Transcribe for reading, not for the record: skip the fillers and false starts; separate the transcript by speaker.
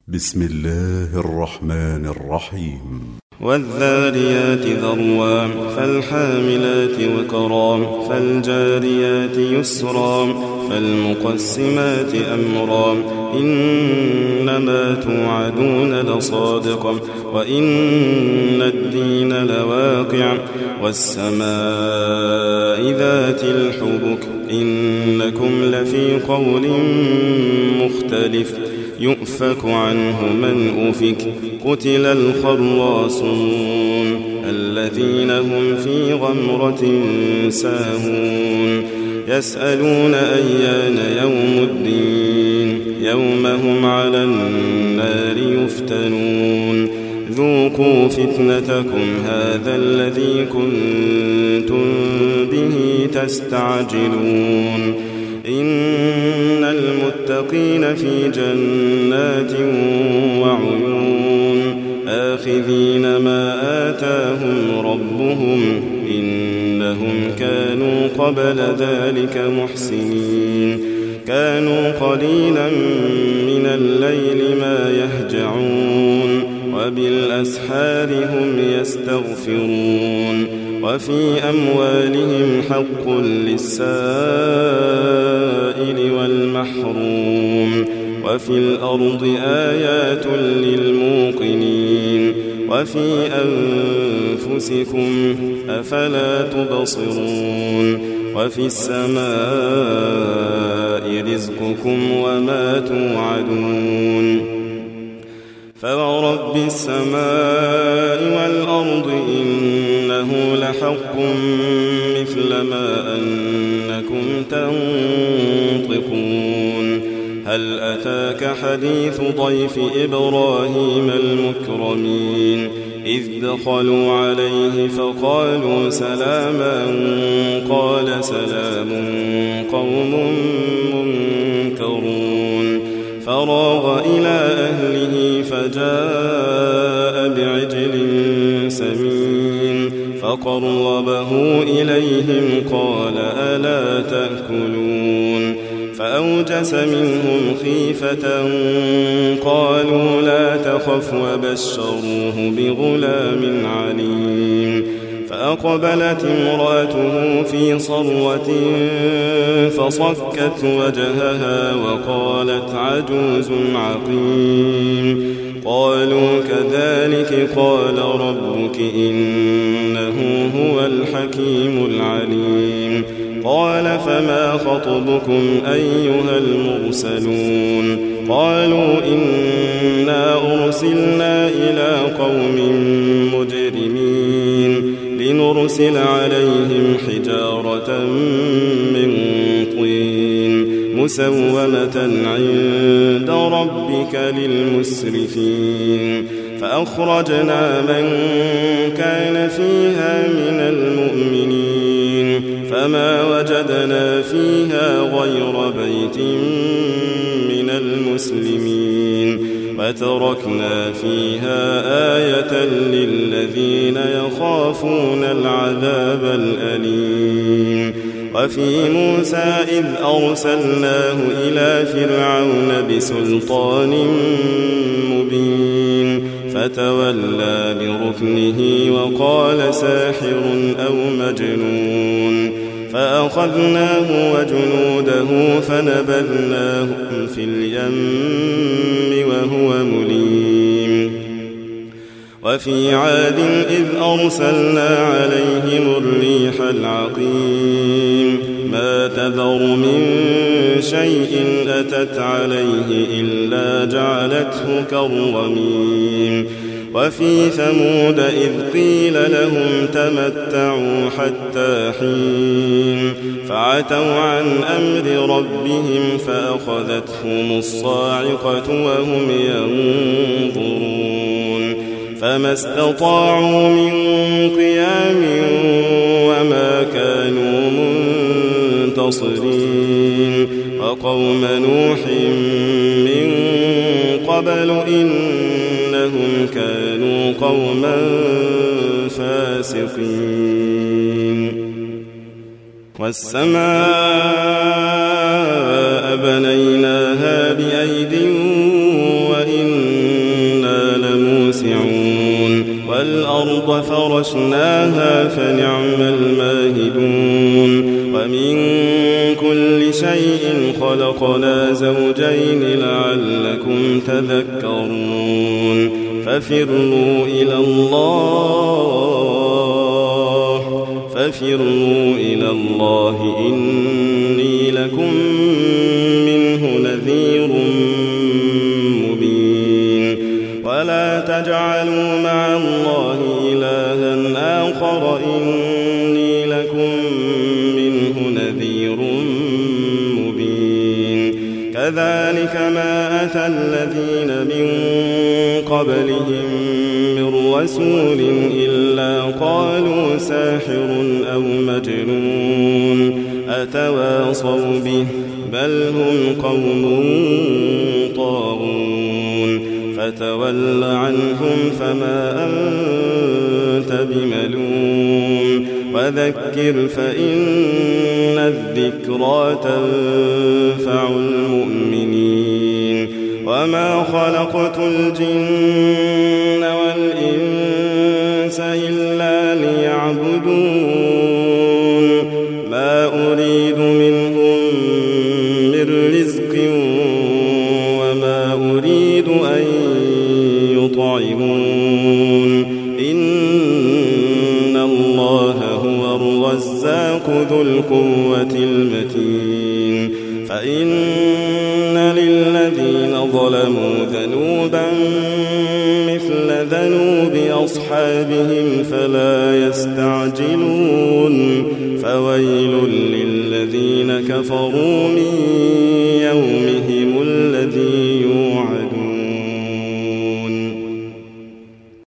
Speaker 1: بسم الله الرحمن الرحيم
Speaker 2: والذاريات ذروا فالحاملات وقرا فالجاريات يسرا فالمقسمات أمرا إنما توعدون لصادق وإن الدين لواقع والسماء ذات الحبك إنكم لفي قول مختلف يؤفك عنه من أفك قتل الخراصون الذين هم في غمرة ساهون يسألون أيان يوم الدين يوم هم على النار يفتنون ذوقوا فتنتكم هذا الذي كنتم به تستعجلون إن المتقين في جنات وعيون آخذين ما آتاهم ربهم إنهم كانوا قبل ذلك محسنين كانوا قليلا من الليل ما يهجعون وبالأسحار هم يستغفرون وفي أموالهم حق للسائل والمحروم وفي الأرض آيات للموقنين وفي أنفسكم أفلا تبصرون وفي السماء رزقكم وما توعدون فورب السماء والأرض إنه لحق مثل ما أنكم تنطقون هل أتاك حديث ضيف إبراهيم المكرمين إذ دخلوا عليه فقالوا سلاما قال سلام قوم منكرون فراغ إلى أهله فجاء بعجل سمين فقربه إليهم قال ألا تأكلون فأوجس منهم خيفة قالوا لا تخف وبشروه بغلام عليم فأقبلت امرأته في صرة فصكت وجهها وقالت عجوز عقيم قالوا كذلك قال ربك إنه هو الحكيم العليم قال فما خطبكم أيها المرسلون قالوا إنا أرسلنا إلى قوم مجرمين لنرسل عليهم حجارة من طين مسومة عند ربك للمسرفين فأخرجنا من كان فيها من المؤمنين فما وجدنا فيها غير بيت من المسلمين وتركنا فيها آية للذين يخافون العذاب الأليم وفي موسى إذ أرسلناه إلى فرعون بسلطان مبين فتولى بركنه وقال ساحر أو مجنون فأخذناه وجنوده فنبذناهم في اليم وهو مليم وفي عاد إذ أرسلنا عليهم الريح العقيم ما تذر من شيء أتت عليه إلا جعلته كالرميم وفي ثمود إذ قيل لهم تمتعوا حتى حين فعتوا عن أمر ربهم فأخذتهم الصاعقة وهم ينظرون فما استطاعوا من قيام وما كانوا منتصرين وقوم نوح من قبل إنهم كانوا قوما فاسقين والسماء بنيناها بأيد وإنا والأرض فرشناها فنعم الماهدون ومن كل شيء خلقنا زوجين لعلكم تذكرون ففروا إلى الله إني لكم منه نذير مبين ولا تجعلوا مع الله إلها آخر إني لكم منه نذير مبين كذلك ما أتى الذين من قبلهم من رسول إلا قالوا ساحر أو مجنون أتواصوا به بل هم قوم طاغون فتول عنهم فما أنت بملوم وذكر فإن الذكرى تنفع المؤمنين وما خلقت الجن والإنس إلا ليعبدون ما أريد منهم من رزق وما أريد أن يطعمون إن الله هو الرزاق ذو القوة المتين فإن للذين ظلموا ذنوبا مثل ذنوب أصحابهم فلا يستعجلون فويل للذين كفروا من يومهم